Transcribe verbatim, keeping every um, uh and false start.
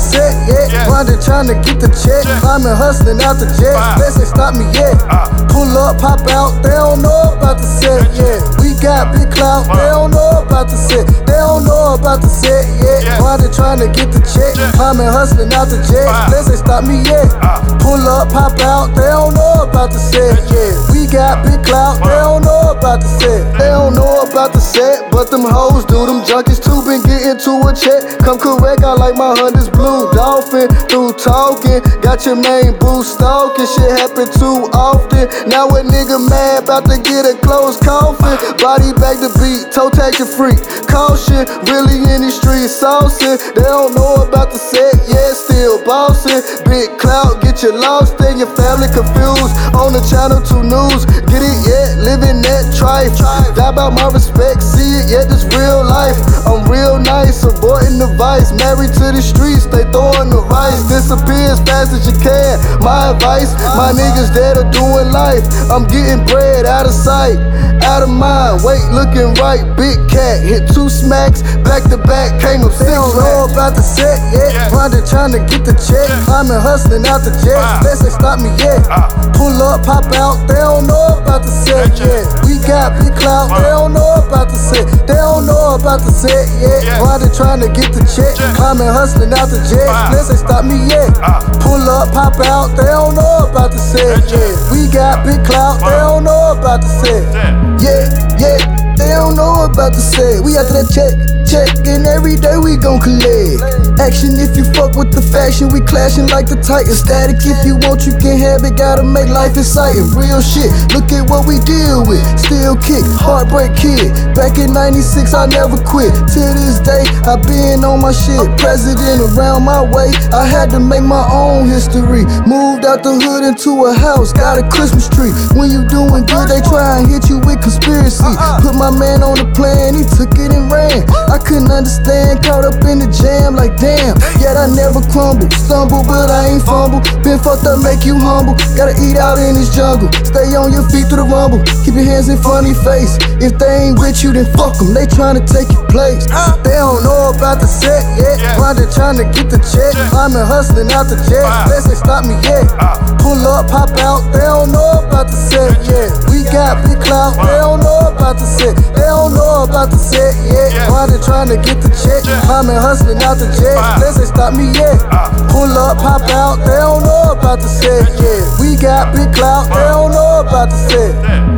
set yet. Grinding, trying to get the check. Climbing, hustling out the jet. Best ain't stop me yet. Pull up, pop out, they don't know about the set yet. We got big clout, they don't know about the set. They don't know about the set yet. Grinding, trying to get the check. Climbing, hustling out the jet. Best ain't stop me yet. Pull up, pop out, they don't know about the set yet. We got big clout, they don't know about the set. They don't know about the set, but them hoes do. Them junkies too been getting to a check. Come correct, I like my hunters blue dolphin. Through talking, got your main boo stalking. Shit happen too often. Now a nigga mad, about to get a closed coffin. Body back to beat, toe tag your freak. Caution, really in these streets saucing. They don't know about the set, yeah, still bossing. Big clout, get you lost and your family confused. On the channel two news, get it yet, living that trife. Die about my respect, see it yet, this real life. I'm real nice, avoiding the vice. Married to the streets, they throwing the rice. Disappear as fast as you can, my advice. My niggas that are doing life. I'm getting bread out of sight, out of mind. Wait, looking right, big cat. Hit two smacks, back to back, came up six. They don't know about the set yet. Grinding, trying to get the check. Climbing, hustling out the jet. Best ain't stop me yet. Pull up, pop out, they don't know about the set yet. We got big clout, they don't know about the set. They don't know about the set yet. Grinding, trying to get the check. Climbing, hustling out the jet. Best ain't stop me yet. Pull up, pop out, they don't know about the set yet. We got big clout, they don't know about the set. Yeah, yeah, they don't know about the set. We after that check, check, and every day we gon' collect. Action if you fuck with the faction, we clashing like the Titans. Static if you want, you can have it, gotta make life exciting. Real shit, look at what we deal with. Still kick, heartbreak kid. Back in ninety-six, I never quit. Till this day, I been on my shit. President around my way, I had to make my own history. Moved out the hood into a house, got a Christmas tree. When you doing good, they try and hit you with conspiracy. Put my man on the plan, he took it and ran. I couldn't understand, caught up in the jam like damn. Yet I never crumble, stumble, but I ain't fumble. Been fucked up, make you humble. Gotta eat out in this jungle. Stay on your feet through the rumble. Keep your hands in front of your face. If they ain't with you, then fuck them. They tryna take your place. They don't know about the set yet. Grinding, trying to get the check. Climbing, hustling out the jet. Best ain't stop me yet. Pull up, pop out. They don't know about the set yet. We got big clout. They don't know about the set. They don't know about the set yet. Grinding, trying to get the check. Climbing, hustling out the jet. Best ain't stop me yet. Pull up, pop out. They don't know about the set yet. We got big clout. They don't know about the set.